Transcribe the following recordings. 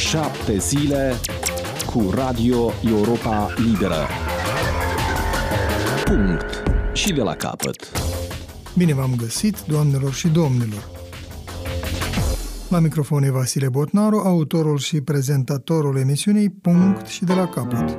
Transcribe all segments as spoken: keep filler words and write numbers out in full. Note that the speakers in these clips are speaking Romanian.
Șapte zile cu Radio Europa Liberă. Punct. Și de la capăt. Bine v-am găsit, doamnelor și domnilor. La microfon e Vasile Botnaru, autorul și prezentatorul emisiunii Punct și de la capăt.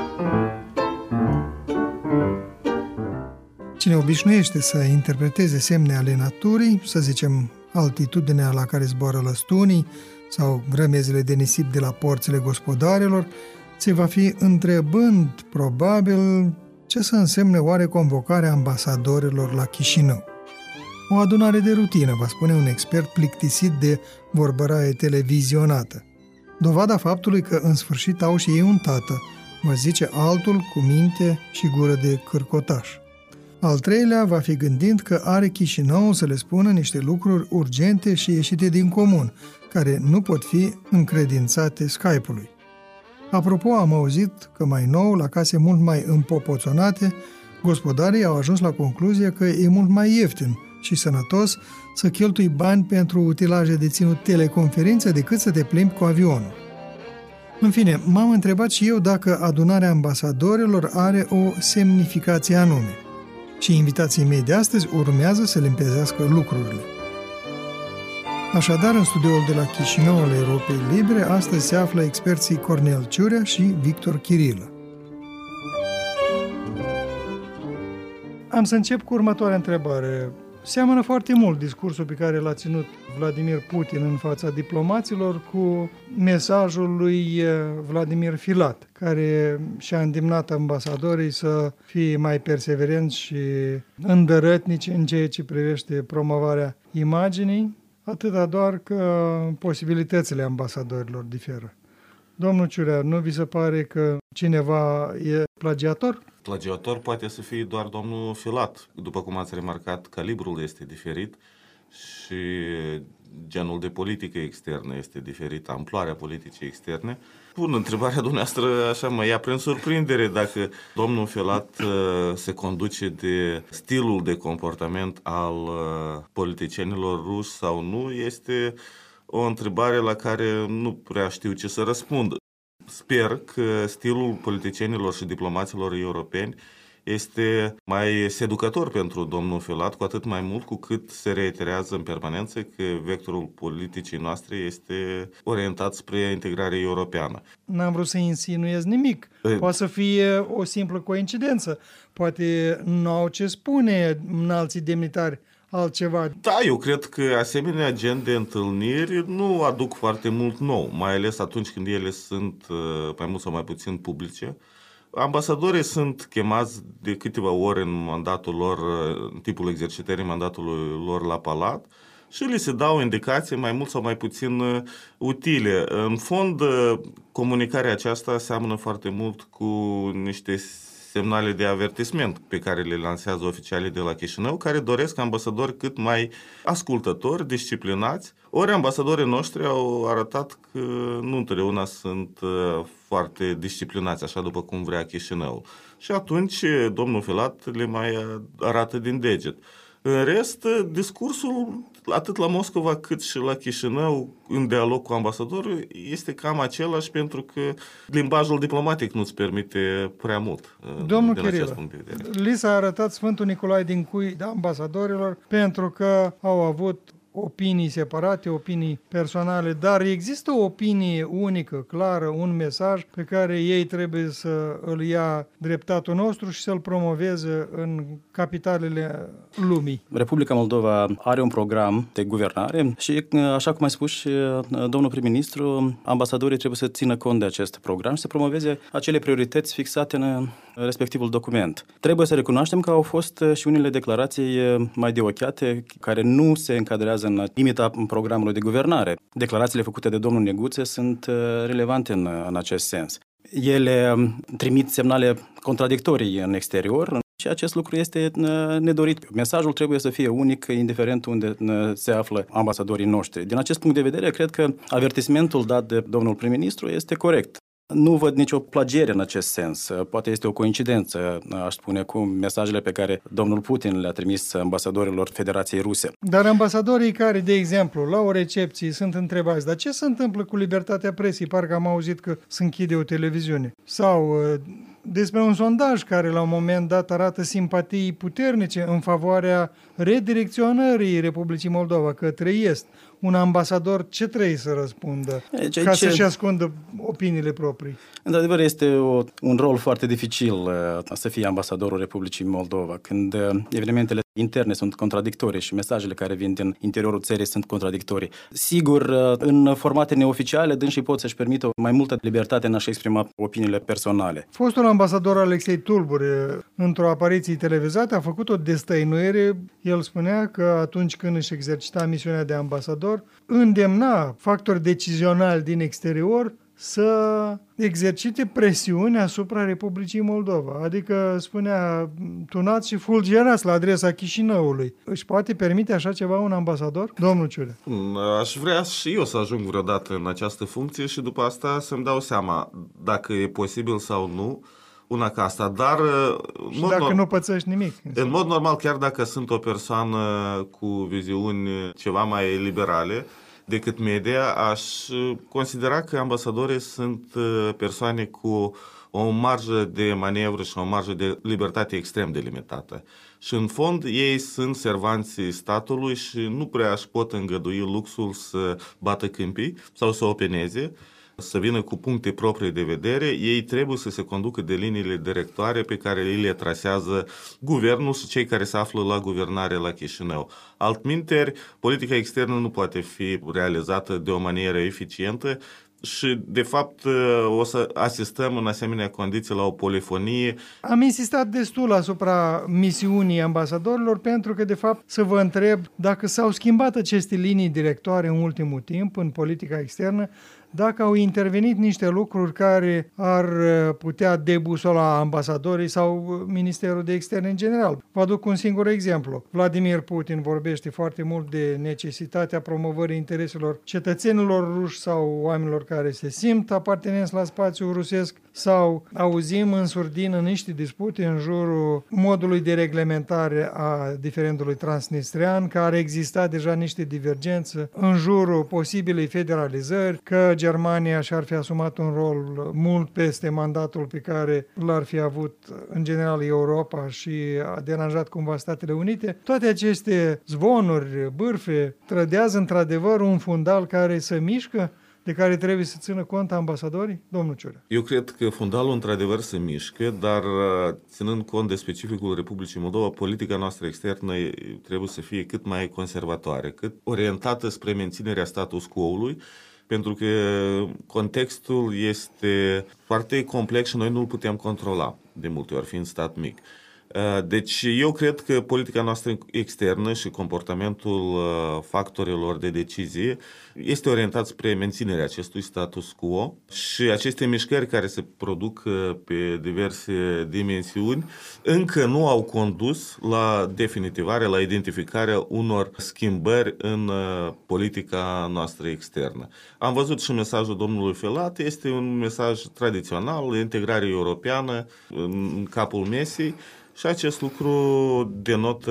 Cine obișnuiește să interpreteze semne ale naturii, să zicem altitudinea la care zboară lăstunii sau grămezile de nisip de la porțile gospodarilor, se va fi întrebând, probabil, ce să însemne oare convocarea ambasadorilor la Chișinău. O adunare de rutină, va spune un expert plictisit de vorbăraie televizionată. Dovada faptului că în sfârșit au și ei un tată, vă zice altul cu minte și gură de cârcotaș. Al treilea va fi gândind că are Chișinău să le spună niște lucruri urgente și ieșite din comun, care nu pot fi încredințate Skype-ului. Apropo, am auzit că mai nou, la case mult mai împopoțonate, gospodarii au ajuns la concluzia că e mult mai ieftin și sănătos să cheltui bani pentru utilaje de ținut teleconferință decât să te plimbi cu avionul. În fine, m-am întrebat și eu dacă adunarea ambasadorilor are o semnificație anume. Și invitații mei de astăzi urmează să limpezească lucrurile. Așadar, în studioul de la Chișinău al Europei Libere, astăzi se află experții Cornel Ciurea și Victor Chirilă. Am să încep cu următoarea întrebare. Seamănă foarte mult discursul pe care l-a ținut Vladimir Putin în fața diplomaților cu mesajul lui Vladimir Filat, care și-a îndemnat ambasadorii să fie mai perseverenți și îndărătnici în ceea ce privește promovarea imaginii, atâta doar că posibilitățile ambasadorilor diferă. Domnul Ciurea, nu vi se pare că cineva e plagiator? Plagiator poate să fie doar domnul Filat. După cum ați remarcat, calibrul este diferit și genul de politică externă este diferit, amploarea politicii externe. Pun întrebarea dumneavoastră, așa mă ia prin surprindere, dacă domnul Filat uh, se conduce de stilul de comportament al uh, politicienilor ruși sau nu, este o întrebare la care nu prea știu ce să răspund. Sper că stilul politicienilor și diplomaților europeni este mai seducător pentru domnul Filat, cu atât mai mult cu cât se reiterează în permanență că vectorul politicii noastre este orientat spre integrare europeană. N-am vrut să insinuez nimic. Poate să fie o simplă coincidență. Poate nu au ce spune înalții demnitari altceva. Da, eu cred că asemenea gen de întâlniri nu aduc foarte mult nou, mai ales atunci când ele sunt mai mult sau mai puțin publice. Ambasadorii sunt chemați de câteva ori în mandatul lor, în timpul exercitării mandatului lor la palat și li se dau indicații mai mult sau mai puțin utile. În fond, comunicarea aceasta seamănă foarte mult cu niște semnale de avertisment pe care le lansează oficialii de la Chișinău, care doresc ambasadori cât mai ascultători, disciplinați. Ori ambasadorii noștri au arătat că nu întotdeauna sunt foarte disciplinați, așa după cum vrea Chișinău. Și atunci domnul Filat le mai arată din deget. În rest, discursul, atât la Moscova cât și la Chișinău, în dialog cu ambasadorul, este cam același, pentru că limbajul diplomatic nu-ți permite prea mult. Domnul Chirilă, li s-a arătat Sfântul Nicolae din cui ambasadorilor pentru că au avut opinii separate, opinii personale, dar există o opinie unică, clară, un mesaj pe care ei trebuie să îl ia dreptatul nostru și să-l promoveze în capitalele lumii. Republica Moldova are un program de guvernare și, așa cum a spus și domnul prim-ministru, ambasadorii trebuie să țină cont de acest program și să promoveze acele priorități fixate în respectivul document. Trebuie să recunoaștem că au fost și unele declarații mai deochiate care nu se încadrează în limita programului de guvernare. Declarațiile făcute de domnul Neguțe sunt relevante în, în acest sens. Ele trimit semnale contradictorii în exterior și acest lucru este nedorit. Mesajul trebuie să fie unic, indiferent unde se află ambasadorii noștri. Din acest punct de vedere, cred că avertismentul dat de domnul prim-ministru este corect. Nu văd nicio plagiere în acest sens. Poate este o coincidență, aș spune, cu mesajele pe care domnul Putin le-a trimis ambasadorilor Federației Ruse. Dar ambasadorii care, de exemplu, la o recepție sunt întrebați, dar ce se întâmplă cu libertatea presei? Parcă am auzit că se închide o televiziune. Sau despre un sondaj care la un moment dat arată simpatii puternice în favoarea redirecționării Republicii Moldova către Est. Un ambasador ce trebuie să răspundă deci, ca aici, să-și ascundă opiniile proprii? Într-adevăr, este o, un rol foarte dificil uh, să fie ambasadorul Republicii Moldova, când uh, evenimentele interne sunt contradictorii și mesajele care vin din interiorul țării sunt contradictorii. Sigur, uh, în formate neoficiale, dânsii pot să-și permită mai multă libertate în a-și exprima opiniile personale. Fostul ambasador Alexei Tulbure, într-o apariție televizată, a făcut o destăinuire. El spunea că atunci când își exercita misiunea de ambasador, îndemna factori decizionali din exterior să exercite presiune asupra Republicii Moldova. Adică spunea tunați și fulgerați la adresa Chișinăului. Își poate permite așa ceva un ambasador? Domnul Ciurea. Aș vrea și eu să ajung vreodată în această funcție și după asta să-mi dau seama dacă e posibil sau nu una ca asta, dar și dacă norm... nu pățești nimic. În mod normal, chiar dacă sunt o persoană cu viziuni ceva mai liberale decât media, aș considera că ambasadorii sunt persoane cu o marjă de manevră și o marjă de libertate extrem de limitată. Și în fond ei sunt servanții statului și nu prea își pot îngădui luxul să bată câmpii sau să openeze, să vină cu puncte proprii de vedere. Ei trebuie să se conducă de liniile directoare pe care le trasează guvernul și cei care se află la guvernare la Chișinău. Altminteri, politica externă nu poate fi realizată de o manieră eficientă și, de fapt, o să asistăm în asemenea condiții la o polifonie. Am insistat destul asupra misiunii ambasadorilor pentru că, de fapt, să vă întreb dacă s-au schimbat aceste linii directoare în ultimul timp în politica externă, dacă au intervenit niște lucruri care ar putea debusola ambasadorii sau Ministerul de Externe în general. Vă aduc un singur exemplu. Vladimir Putin vorbește foarte mult de necesitatea promovării intereselor cetățenilor ruși sau oamenilor care se simt apartenenți la spațiul rusesc, sau auzim în surdină niște dispute în jurul modului de reglementare a diferendului transnistrian, care exista deja niște divergențe în jurul posibilei federalizări, că Germania și-ar fi asumat un rol mult peste mandatul pe care l-ar fi avut în general Europa și a deranjat cumva Statele Unite. Toate aceste zvonuri, bârfe, trădează într-adevăr un fundal care se mișcă, de care trebuie să țină cont ambasadorii? Domnul Ciurea. Eu cred că fundalul într-adevăr se mișcă, dar ținând cont de specificul Republicii Moldova, politica noastră externă trebuie să fie cât mai conservatoare, cât orientată spre menținerea status quo-ului, pentru că contextul este foarte complex și noi nu îl putem controla de multe ori, fiind stat mic. Deci eu cred că politica noastră externă și comportamentul factorilor de decizie este orientat spre menținerea acestui status quo și aceste mișcări care se produc pe diverse dimensiuni încă nu au condus la definitivare, la identificarea unor schimbări în politica noastră externă. Am văzut și mesajul domnului Filat, este un mesaj tradițional, integrare europeană în capul mesei. Și acest lucru denotă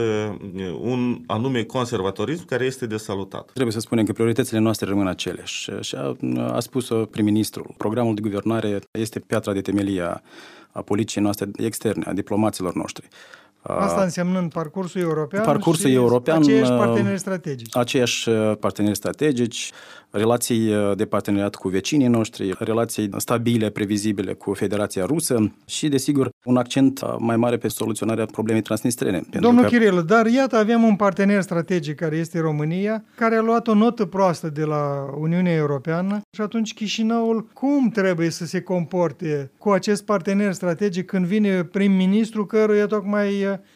un anume conservatorism care este de salutat. Trebuie să spunem că prioritățile noastre rămân aceleași. Și a, a spus-o prim-ministrul. Programul de guvernare este piatra de temelie a, a politicii noastre externe, a diplomaților noștri. Asta însemnând parcursul european parcursul și european, aceiași parteneri strategici. Aceiași parteneri strategici, relații de parteneriat cu vecinii noștri, relații stabile, previzibile cu Federația Rusă și, desigur, un accent mai mare pe soluționarea problemei transnistrene. Domnul că... Chirilă, dar iată, avem un partener strategic care este România, care a luat o notă proastă de la Uniunea Europeană și atunci Chișinăul cum trebuie să se comporte cu acest partener strategic când vine prim-ministru căruia tocmai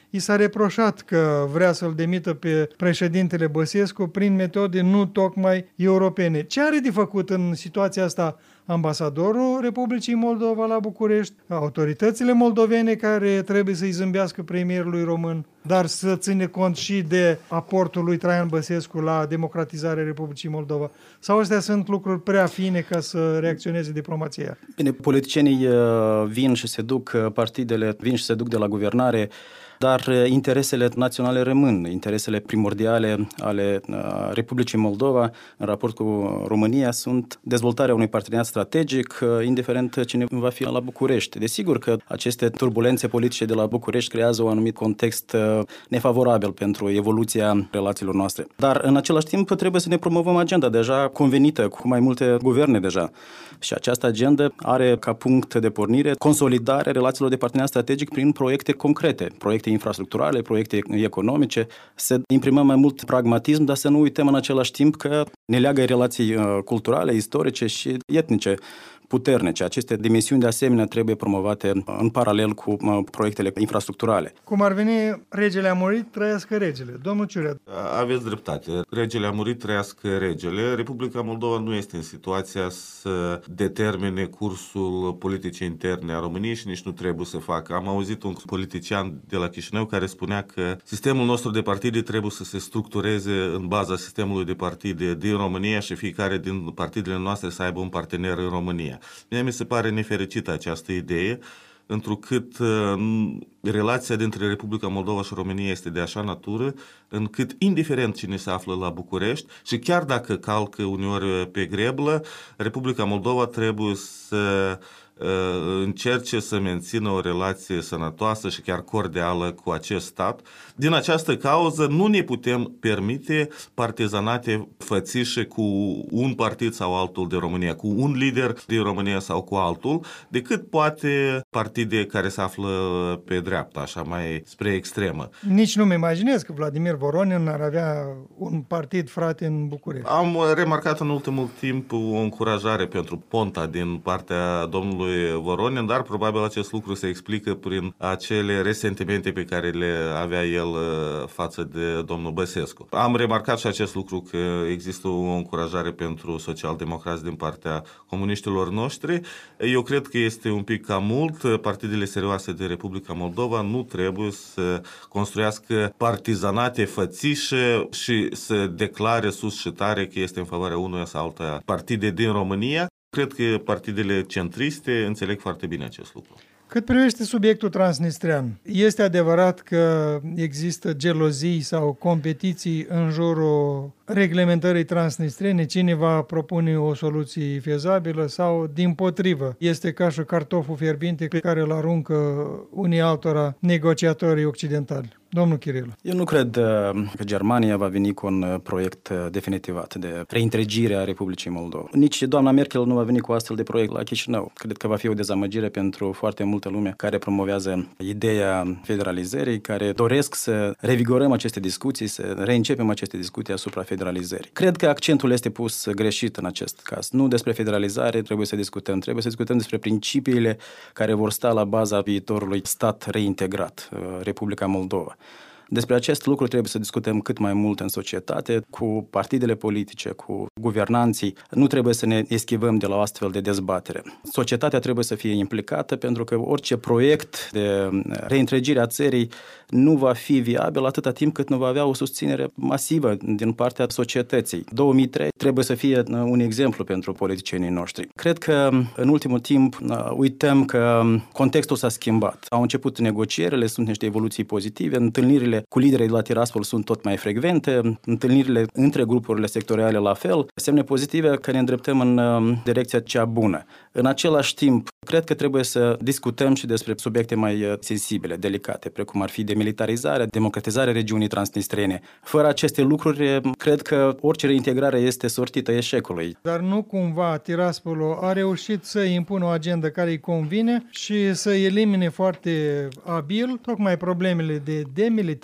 i s-a reproșat că vrea să-l demită pe președintele Băsescu prin metode nu tocmai europene. Ce are de făcut în situația asta ambasadorul Republicii Moldova la București, autoritățile moldovene care trebuie să-i zâmbească premierului român, dar să ține cont și de aportul lui Traian Băsescu la democratizarea Republicii Moldova? Sau astea sunt lucruri prea fine ca să reacționeze diplomația? Bine, politicienii vin și se duc, partidele vin și se duc de la guvernare, dar interesele naționale rămân, interesele primordiale ale Republicii Moldova în raport cu România sunt dezvoltarea unui parteneriat strategic, indiferent cine va fi la București. Desigur că aceste turbulențe politice de la București creează un anumit context nefavorabil pentru evoluția relațiilor noastre. Dar în același timp trebuie să ne promovăm agenda deja convenită cu mai multe guverne deja. Și această agendă are ca punct de pornire consolidarea relațiilor de parteneriat strategic prin proiecte concrete, proiecte infrastructurale, proiecte economice, să imprimăm mai mult pragmatism, dar să nu uităm în același timp că ne leagă relații culturale, istorice și etnice puternice. Aceste dimensiuni de asemenea trebuie promovate în paralel cu proiectele infrastructurale. Cum ar veni, regele a murit, trăiască regele. Domnul Ciurea. Aveți dreptate. Regele a murit, trăiască regele. Republica Moldova nu este în situația să determine cursul politicii interne a României și nici nu trebuie să facă. Am auzit un politician de la Chișinău care spunea că sistemul nostru de partide trebuie să se structureze în baza sistemului de partide din România și fiecare din partidele noastre să aibă un partener în România. Mie mi se pare nefericită această idee, întrucât uh, relația dintre Republica Moldova și România este de așa natură, încât indiferent cine se află la București și chiar dacă calcă uneori pe greblă, Republica Moldova trebuie să uh, încerce să mențină o relație sănătoasă și chiar cordială cu acest stat. Din această cauză nu ne putem permite partizanate fățișe cu un partid sau altul de România, cu un lider din România sau cu altul, decât poate partide care se află pe dreapta, așa mai spre extremă. Nici nu-mi imaginez că Vladimir Voronin ar avea un partid frate în București. Am remarcat în ultimul timp o încurajare pentru Ponta din partea domnului Voronin, dar probabil acest lucru se explică prin acele resentimente pe care le avea el față de domnul Băsescu. Am remarcat și acest lucru că există o încurajare pentru socialdemocrați din partea comuniștilor noștri. Eu cred că este un pic cam mult. Partidele serioase de Republica Moldova nu trebuie să construiască partizanate fățișe și să declare sus și tare că este în favoarea unuia sau alta partide din România. Cred că partidele centriste înțeleg foarte bine acest lucru. Cât privește subiectul transnistrean, este adevărat că există gelozii sau competiții în jurul reglementării transnistrene? Cine va propune o soluție fezabilă sau, dimpotrivă, este ca și cartoful fierbinte pe care îl aruncă unii altora negociatorii occidentali? Domnul Chirilă. Eu nu cred că Germania va veni cu un proiect definitivat de reîntregire a Republicii Moldova. Nici doamna Merkel nu va veni cu astfel de proiect la Chișinău. Cred că va fi o dezamăgire pentru foarte multă lume care promovează ideea federalizării, care doresc să revigorăm aceste discuții, să reîncepem aceste discuții asupra federalizării. Cred că accentul este pus greșit în acest caz. Nu despre federalizare trebuie să discutăm, trebuie să discutăm despre principiile care vor sta la baza viitorului stat reintegrat, Republica Moldova. Despre acest lucru trebuie să discutăm cât mai mult în societate, cu partidele politice, cu guvernanții. Nu trebuie să ne eschivăm de la o astfel de dezbatere. Societatea trebuie să fie implicată pentru că orice proiect de reîntregire a țării nu va fi viabil atâta timp cât nu va avea o susținere masivă din partea societății. două mii trei trebuie să fie un exemplu pentru politicienii noștri. Cred că în ultimul timp uităm că contextul s-a schimbat. Au început negocierile, sunt niște evoluții pozitive, întâlnirile cu liderii de la Tiraspol sunt tot mai frecvente, întâlnirile între grupurile sectoriale la fel, semne pozitive că ne îndreptăm în direcția cea bună. În același timp, cred că trebuie să discutăm și despre subiecte mai sensibile, delicate, precum ar fi demilitarizarea, democratizarea regiunii transnistrene. Fără aceste lucruri, cred că orice reintegrare este sortită eșecului. Dar nu cumva Tiraspol a reușit să impună o agendă care îi convine și să elimine foarte abil tocmai problemele de demilitarizare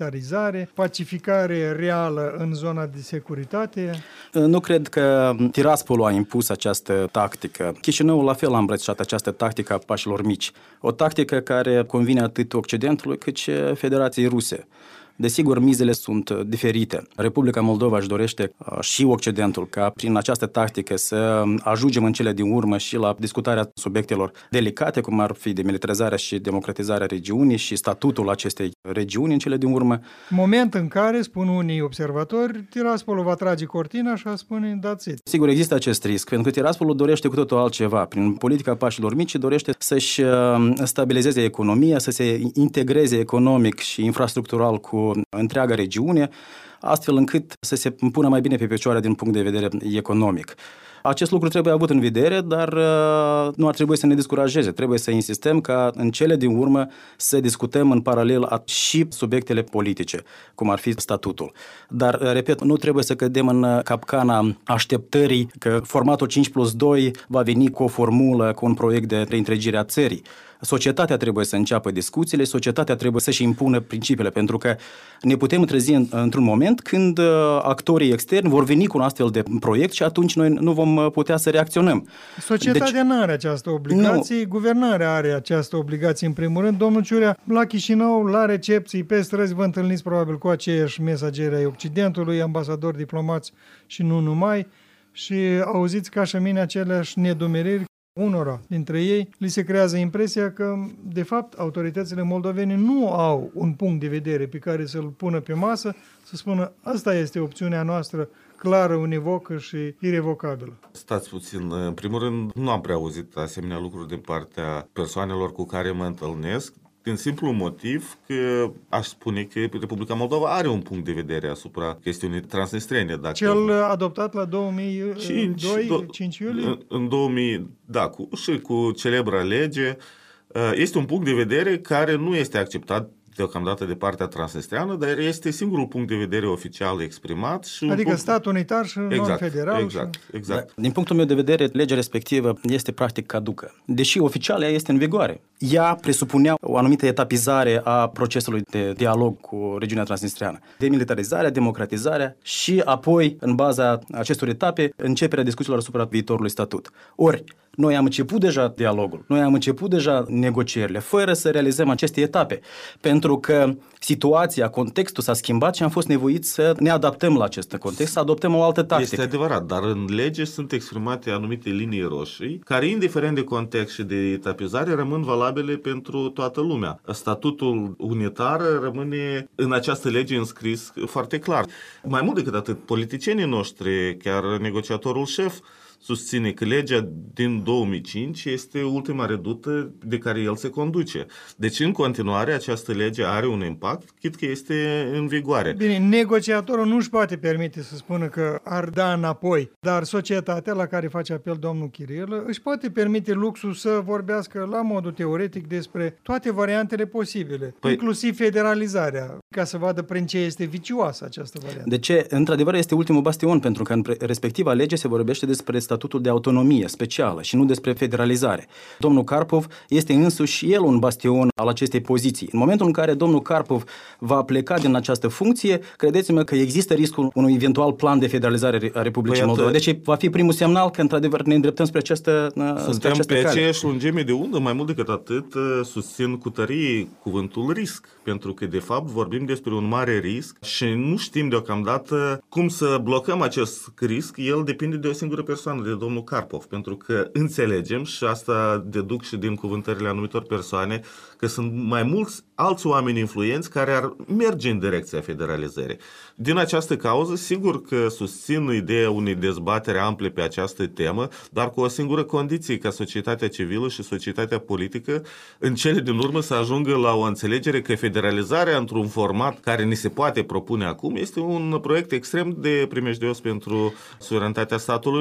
demilitarizare, pacificare reală în zona de securitate? Nu cred că Tiraspolul a impus această tactică. Chișinăul la fel a îmbrățișat această tactică a pașilor mici. O tactică care convine atât Occidentului cât și Federației Ruse. Desigur, mizele sunt diferite. Republica Moldova își dorește și Occidentul ca prin această tactică să ajungem în cele din urmă și la discutarea subiectelor delicate, cum ar fi demilitarizarea și democratizarea regiunii și statutul acestei regiuni în cele din urmă. Moment în care, spun unii observatori, Tiraspolul va trage cortina și va spune that's it. Sigur, există acest risc, pentru că Tiraspolul dorește cu totul altceva. Prin politica pașilor mici dorește să-și stabilizeze economia, să se integreze economic și infrastructural cu întreaga regiune, astfel încât să se pună mai bine pe picioare din punct de vedere economic. Acest lucru trebuie avut în vedere, dar uh, nu ar trebui să ne descurajeze. Trebuie să insistăm ca în cele din urmă să discutăm în paralel și subiectele politice, cum ar fi statutul. Dar, repet, nu trebuie să cădem în capcana așteptării că formatul cinci plus doi va veni cu o formulă, cu un proiect de reîntregire a țării. Societatea trebuie să înceapă discuțiile, societatea trebuie să-și impună principiile, pentru că ne putem trezi într-un moment când actorii externi vor veni cu un astfel de proiect și atunci noi nu vom putea să reacționăm. Societatea deci, nu are această obligație, nu. Guvernarea are această obligație în primul rând. Domnul Ciurea, la Chișinău, la recepții, pe străzi, vă întâlniți probabil cu aceiași mesageri ai Occidentului, ambasadori, diplomați și nu numai, și auziți ca și mine aceleași nedumeriri. Unora dintre ei li se creează impresia că, de fapt, autoritățile moldovene nu au un punct de vedere pe care să-l pună pe masă, să spună, asta este opțiunea noastră clară, univocă și irevocabilă. Stați puțin, în primul rând, nu am prea auzit asemenea lucruri din partea persoanelor cu care mă întâlnesc, din simplu motiv că aș spune că Republica Moldova are un punct de vedere asupra chestiunii transnistrene. Dacă Cel adoptat la două mii doi, cinci iulie? În, în două mii, da, cu, și cu celebra lege, este un punct de vedere care nu este acceptat deocamdată de partea transnistreană, dar este singurul punct de vedere oficial exprimat. Și adică punct... stat unitar și exact, non-federal. Exact, și... exact. Din punctul meu de vedere, legea respectivă este practic caducă. Deși oficial ea este în vigoare. Ea presupunea o anumită etapizare a procesului de dialog cu regiunea transnistreană. Demilitarizarea, democratizarea și apoi, în baza acestor etape, începerea discuțiilor asupra viitorului statut. Ori, noi am început deja dialogul, noi am început deja negocierile, fără să realizăm aceste etape, pentru că situația, contextul s-a schimbat și am fost nevoiți să ne adaptăm la acest context, să adoptăm o altă tactică. Este adevărat, dar în lege sunt exprimate anumite linii roșii, care, indiferent de context și de etapizare, rămân valabile pentru toată lumea. Statutul unitar rămâne în această lege înscris foarte clar. Mai mult decât atât, politicienii noștri, chiar negociatorul șef, susține că legea din două mii cinci este ultima redută de care el se conduce. Deci, în continuare, această lege are un impact, chit că este în vigoare. Bine, negociatorul nu își poate permite să spună că ar da înapoi, dar societatea la care face apel domnul Chirilă își poate permite luxul să vorbească la modul teoretic despre toate variantele posibile, păi... inclusiv federalizarea, ca să vadă prin ce este vicioasă această variantă. De ce? Într-adevăr, este ultimul bastion, pentru că în respectiva lege se vorbește despre statutul de autonomie specială și nu despre federalizare. Domnul Karpov este însuși el un bastion al acestei poziții. În momentul în care domnul Karpov va pleca din această funcție, credeți-mă că există riscul unui eventual plan de federalizare a Republicii păi Moldova. Deci va fi primul semnal că într-adevăr ne îndreptăm spre această Suntem spre această pe cale. aceeași lungime de undă, mai mult decât atât, susțin cu tărie cuvântul risc, pentru că de fapt vorbim despre un mare risc și nu știm deocamdată cum să blocăm acest risc. El depinde de o singură persoană, de domnul Karpov, pentru că înțelegem, și asta deduc și din cuvântările anumitor persoane, că sunt mai mulți alți oameni influenți care ar merge în direcția federalizării. Din această cauză, sigur că susțin ideea unei dezbatere ample pe această temă, dar cu o singură condiție, ca societatea civilă și societatea politică, în cele din urmă să ajungă la o înțelegere că federalizarea într-un format care ni se poate propune acum este un proiect extrem de primejdios pentru suveranitatea statului nostru.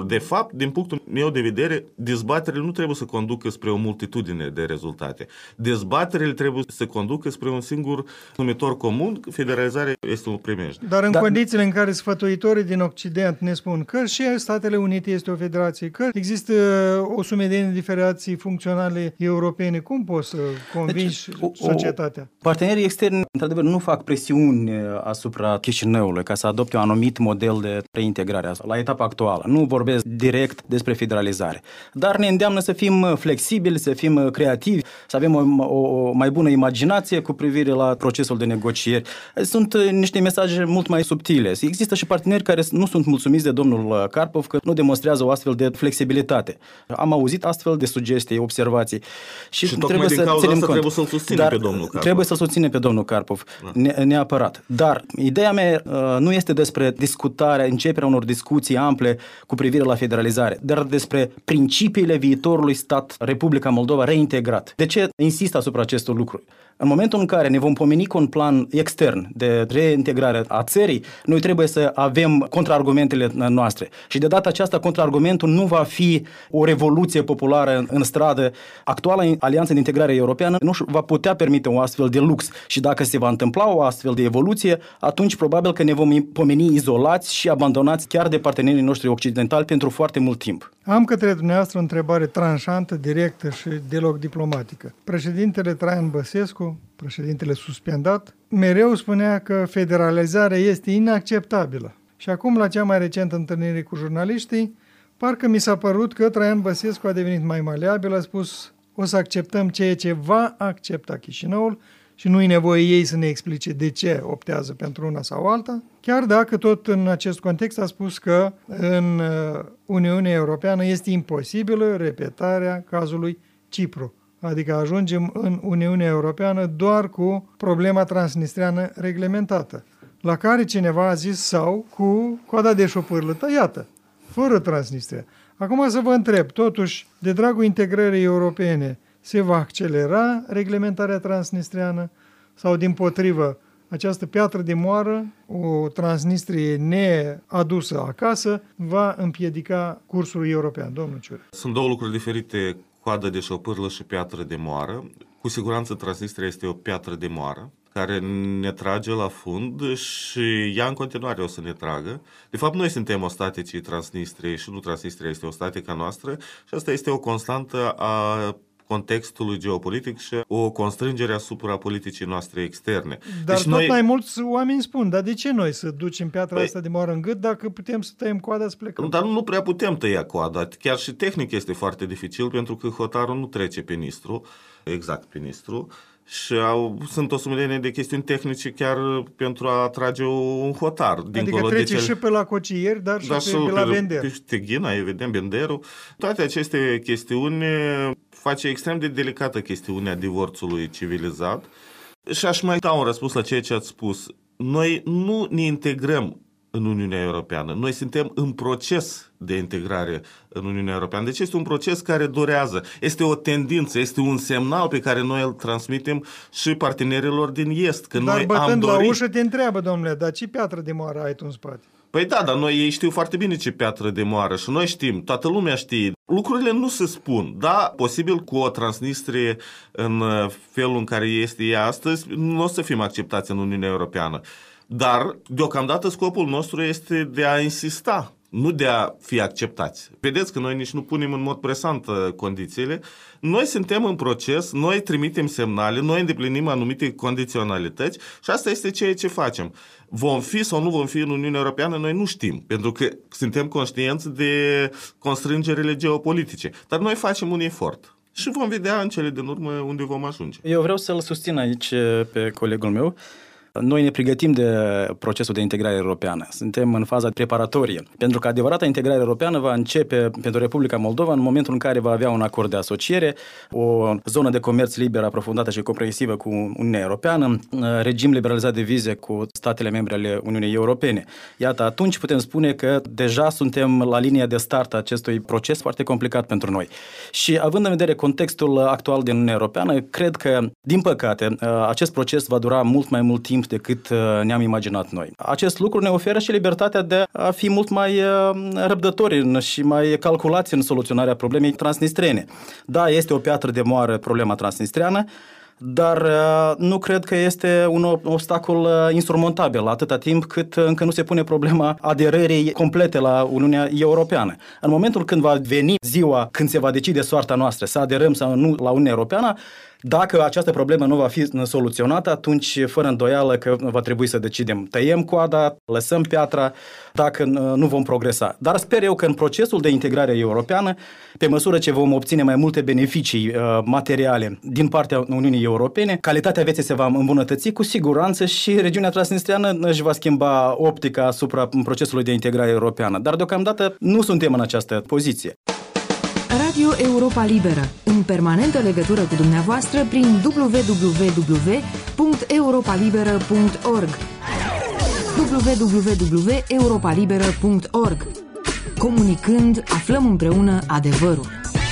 de fapt, din punctul meu de vedere, dezbaterile nu trebuie să conducă spre o multitudine de rezultate. Dezbaterile trebuie să conducă spre un singur numitor comun, federalizarea este un primejdie. Dar în Dar... condițiile în care sfătuitorii din Occident ne spun că și Statele Unite este o federație, că există o sumedenie de federații funcționale europene, cum poți să convingi deci, o, societatea? Partenerii externi, într-adevăr, nu fac presiuni asupra Chișinăului ca să adopte un anumit model de reintegrare la etapa actuală. Nu vorbesc direct despre federalizare. Dar ne îndeamnă să fim flexibili, să fim creativi, să avem o, o mai bună imaginație cu privire la procesul de negocieri. Sunt niște mesaje mult mai subtile. Există și parteneri care nu sunt mulțumiți de domnul Karpov că nu demonstrează o astfel de flexibilitate. Am auzit astfel de sugestii, observații. Și, și trebuie să ținem cont. Trebuie să-l susținem pe domnul Karpov. Trebuie să-l susținem pe domnul Karpov, da. Neapărat. Dar ideea mea uh, nu este despre discutarea, începerea unor discuții ample cu privire la federalizare, dar despre principiile viitorului stat Republica Moldova reintegrat. De ce insist asupra acestor lucruri? În momentul în care ne vom pomeni cu un plan extern de reintegrare a țării, noi trebuie să avem contraargumentele noastre. Și de data aceasta, contraargumentul nu va fi o revoluție populară în stradă. Actuala Alianță de Integrare Europeană nu va putea permite o astfel de lux. Și dacă se va întâmpla o astfel de evoluție, atunci probabil că ne vom pomeni izolați și abandonați chiar de partenerii noștri occidentali pentru foarte mult timp. Am către dumneavoastră o întrebare tranșantă, directă și deloc diplomatică. Președintele Traian Băsescu, președintele suspendat, mereu spunea că federalizarea este inacceptabilă. Și acum, la cea mai recentă întâlnire cu jurnaliștii, parcă mi s-a părut că Traian Băsescu a devenit mai maleabil, a spus o să acceptăm ceea ce va accepta Chișinăul și nu e nevoie ei să ne explice de ce optează pentru una sau alta, chiar dacă tot în acest context a spus că în Uniunea Europeană este imposibilă repetarea cazului Cipru. Adică ajungem în Uniunea Europeană doar cu problema transnistreană reglementată, la care cineva a zis sau cu coada de șopârlă tăiată, fără Transnistria. Acum să vă întreb, totuși, de dragul integrării europene, se va accelera reglementarea transnistreană sau, dimpotrivă, această piatră de moară, o Transnistrie neadusă acasă, va împiedica cursul european? Domnul Ciură. Sunt două lucruri diferite, coadă de șopârlă și piatră de moară. Cu siguranță Transnistria este o piatră de moară care ne trage la fund și ea în continuare o să ne tragă. De fapt, noi suntem ostaticii Transnistriei și nu Transnistria este ostatica noastră și asta este o constantă a contextului geopolitic și o constrângere asupra politicii noastre externe. Dar deci tot noi... mai mulți oameni spun, dar de ce noi să ducem piatra păi... asta de moară în gât dacă putem să tăiem coada să plecăm? Dar nu prea putem tăia coada. Chiar și tehnic este foarte dificil pentru că hotarul nu trece pe Nistru, exact pe Nistru, și au, sunt o sumedenie de chestiuni tehnice chiar pentru a trage un hotar. Adică trece de cel... și pe la Cocieri, dar și dar pe, pe la Bender. Pe Teghina, evident, Benderul. Toate aceste chestiuni face extrem de delicată chestiunea divorțului civilizat. Și aș mai da un răspuns la ceea ce ați spus. Noi nu ne integrăm în Uniunea Europeană. Noi suntem în proces de integrare în Uniunea Europeană. Deci este un proces care durează. Este o tendință, este un semnal pe care noi îl transmitem și partenerilor din Est. Că dar noi bătând am dorit... la ușă te întreabă, domnule, dar ce piatră de moară ai tu în spate? Păi da, dar noi ei știu foarte bine ce piatră de moară și noi știm, toată lumea știe. Lucrurile nu se spun. Da, posibil cu o Transnistrie în felul în care este ea astăzi, nu o să fim acceptați în Uniunea Europeană. Dar, deocamdată, scopul nostru este de a insista, nu de a fi acceptați. Vedeți că noi nici nu punem în mod presant condițiile. Noi suntem în proces, noi trimitem semnale, noi îndeplinim anumite condiționalități și asta este ceea ce facem. Vom fi sau nu vom fi în Uniunea Europeană, noi nu știm, pentru că suntem conștienți de constrângerile geopolitice. Dar noi facem un efort. Și vom vedea în cele din urmă unde vom ajunge. Eu vreau să-l susțin aici pe colegul meu. Noi ne pregătim de procesul de integrare europeană. Suntem în faza preparatorie. Pentru că adevărata integrare europeană va începe pentru Republica Moldova în momentul în care va avea un acord de asociere, o zonă de comerț liber aprofundată și comprehensivă cu Uniunea Europeană, regim liberalizat de vize cu statele membre ale Uniunii Europene. Iată, atunci putem spune că deja suntem la linia de start a acestui proces foarte complicat pentru noi. Și având în vedere contextul actual din Uniunea Europeană, cred că, din păcate, acest proces va dura mult mai mult timp timp decât ne-am imaginat noi. Acest lucru ne oferă și libertatea de a fi mult mai răbdători și mai calculați în soluționarea problemei transnistrene. Da, este o piatră de moară problema transnistreană, dar nu cred că este un obstacol insurmontabil atâta timp cât încă nu se pune problema aderării complete la Uniunea Europeană. În momentul când va veni ziua când se va decide soarta noastră să aderăm sau nu la Uniunea Europeană, dacă această problemă nu va fi soluționată, atunci, fără îndoială că va trebui să decidem. Tăiem coada, lăsăm piatra, dacă nu vom progresa. Dar sper eu că în procesul de integrare europeană, pe măsură ce vom obține mai multe beneficii uh, materiale din partea Uniunii Europene, calitatea vieții se va îmbunătăți cu siguranță și regiunea transnistreană își va schimba optica asupra procesului de integrare europeană. Dar deocamdată nu suntem în această poziție. Radio Europa Liberă, în permanentă legătură cu dumneavoastră prin w w w punct europa liberă punct org w w w punct europa liberă punct org. Comunicând, aflăm împreună adevărul.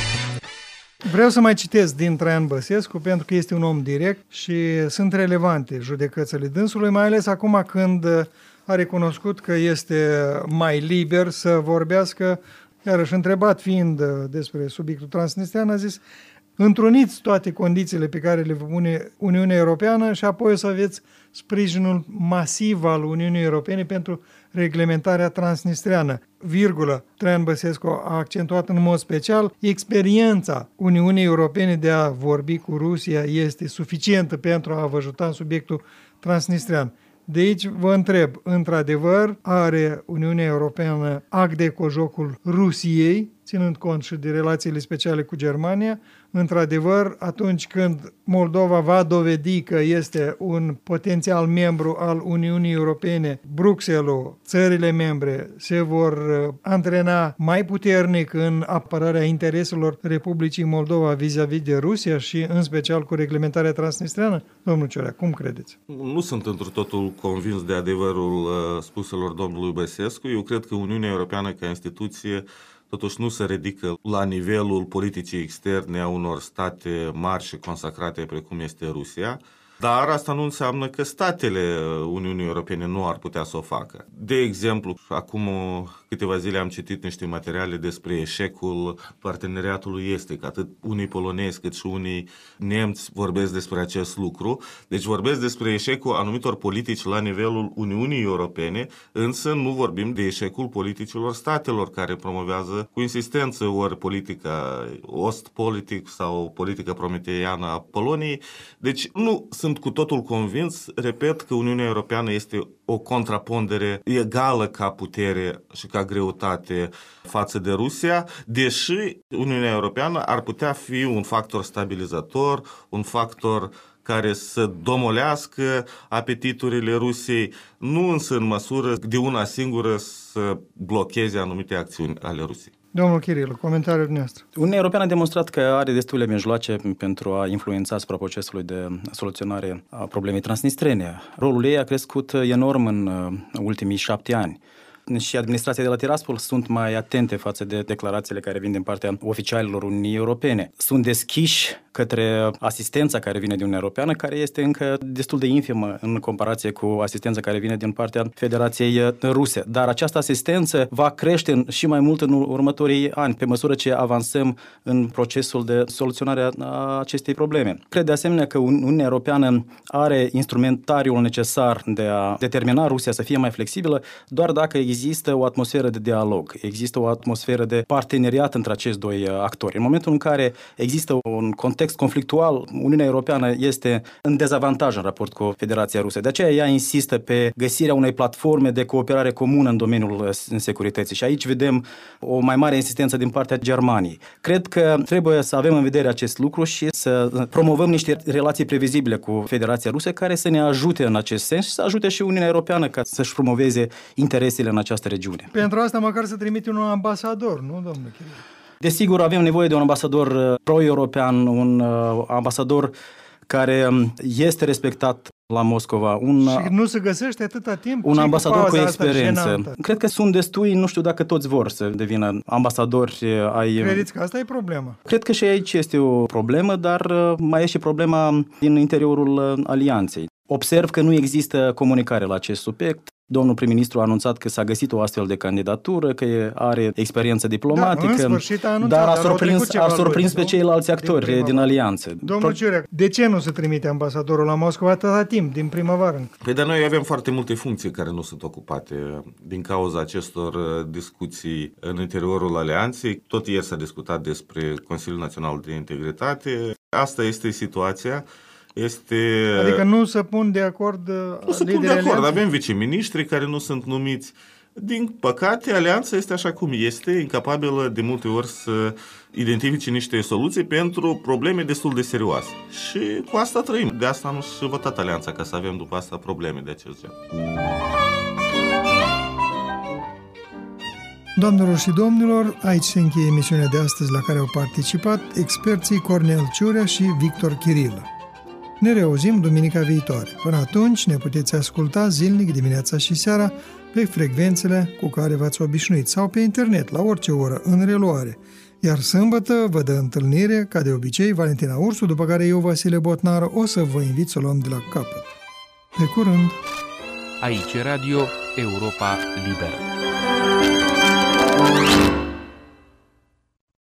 Vreau să mai citesc din Traian Băsescu, pentru că este un om direct și sunt relevante judecățile dânsului, mai ales acum când a recunoscut că este mai liber să vorbească. Iarăși, întrebat fiind despre subiectul transnistrean, a zis: întruniți toate condițiile pe care le pune Uniunea Europeană și apoi o să aveți sprijinul masiv al Uniunii Europene pentru reglementarea transnistreană. Virgulă. Traian Băsescu a accentuat în mod special: experiența Uniunii Europene de a vorbi cu Rusia este suficientă pentru a vă ajuta în subiectul transnistrean. De aici vă întreb, într-adevăr, are Uniunea Europeană act de cojocul Rusiei, ținând cont și de relațiile speciale cu Germania? Într-adevăr, atunci când Moldova va dovedi că este un potențial membru al Uniunii Europene, Bruxelles, țările membre se vor antrena mai puternic în apărarea intereselor Republicii Moldova vis-a-vis de Rusia și în special cu reglementarea transnistreană? Domnul Ciorea, cum credeți? Nu sunt într totul convins de adevărul uh, spuselor domnului Băsescu. Eu cred că Uniunea Europeană ca instituție totuși nu se ridică la nivelul politicii externe a unor state mari și consacrate precum este Rusia, dar asta nu înseamnă că statele Uniunii Europene nu ar putea să o facă. De exemplu, acum câteva zile am citit niște materiale despre eșecul parteneriatului estic. Atât unii polonezi cât și unii nemți vorbesc despre acest lucru. Deci vorbesc despre eșecul anumitor politici la nivelul Uniunii Europene, însă nu vorbim de eșecul politicilor statelor care promovează cu insistență ori politica Ostpolitik sau politica prometeiană a Poloniei. Deci nu sunt cu totul convins, repet, că Uniunea Europeană este o contrapondere egală ca putere și ca greutate față de Rusia, deși Uniunea Europeană ar putea fi un factor stabilizator, un factor care să domolească apetiturile Rusiei, nu însă în măsură de una singură să blocheze anumite acțiuni ale Rusiei. Domnul Chirilu, comentariul dumneavoastră. Uniunea Europeană a demonstrat că are destule mijloace pentru a influența asupra procesului de soluționare a problemei transnistrene. Rolul ei a crescut enorm în ultimii șapte ani. Și administrația de la Tiraspol sunt mai atente față de declarațiile care vin din partea oficialilor Uniunii Europene. Sunt deschiși către asistența care vine din Uniunea Europeană, care este încă destul de infimă în comparație cu asistența care vine din partea Federației Ruse. Dar această asistență va crește și mai mult în următorii ani, pe măsură ce avansăm în procesul de soluționare a acestei probleme. Cred de asemenea că Uniunea Europeană are instrumentariul necesar de a determina Rusia să fie mai flexibilă doar dacă există o atmosferă de dialog, există o atmosferă de parteneriat între acești doi actori. În momentul în care există un context conflictual, Uniunea Europeană este în dezavantaj în raport cu Federația Rusă. De aceea ea insistă pe găsirea unei platforme de cooperare comună în domeniul securității. Și aici vedem o mai mare insistență din partea Germaniei. Cred că trebuie să avem în vedere acest lucru și să promovăm niște relații previzibile cu Federația Rusă care să ne ajute în acest sens și să ajute și Uniunea Europeană ca să-și promoveze interesele în această regiune. Pentru asta măcar să trimite un ambasador, nu, domnule Chirilu? Desigur, avem nevoie de un ambasador pro-european, un ambasador care este respectat la Moscova. Un, și nu se găsește atâta timp? Un ambasador cu experiență. Cred că sunt destui, nu știu dacă toți vor să devină ambasadori ai... Credeți că asta e problema? Cred că și aici este o problemă, dar mai e și problema din interiorul alianței. Observ că nu există comunicare la acest subiect. Domnul prim-ministru a anunțat că s-a găsit o astfel de candidatură, că are experiență diplomatică, da, sfârșit a anunțat, dar a dar surprins, a surprins pe luni, ceilalți actori din, din alianță. Domnul Ciurea, de ce nu se trimite ambasadorul la Moscova atâta timp, din primăvară? Păi de noi avem foarte multe funcții care nu sunt ocupate din cauza acestor discuții în interiorul alianței. Tot ieri s-a discutat despre Consiliul Național de Integritate. Asta este situația. Este... Adică nu se pun de acord Nu se pun de acord. Alianței? Avem viceministri care nu sunt numiți. Din păcate, alianța este așa cum este, incapabilă de multe ori să identifice niște soluții pentru probleme destul de serioase. Și cu asta trăim. De asta am și votat alianța, ca să avem după asta probleme de acest gen. Doamnelor și domnilor, aici se încheie emisiunea de astăzi la care au participat experții Cornel Ciurea și Victor Chirilă. Ne reauzim duminica viitoare. Până atunci ne puteți asculta zilnic dimineața și seara pe frecvențele cu care v-ați obișnuit sau pe internet, la orice oră, în reluare. Iar sâmbătă vă dă întâlnire, ca de obicei, Valentina Ursu, după care eu, Vasile Botnară, o să vă invit să o luăm de la capăt. Pe curând! Aici Radio Europa Liberă.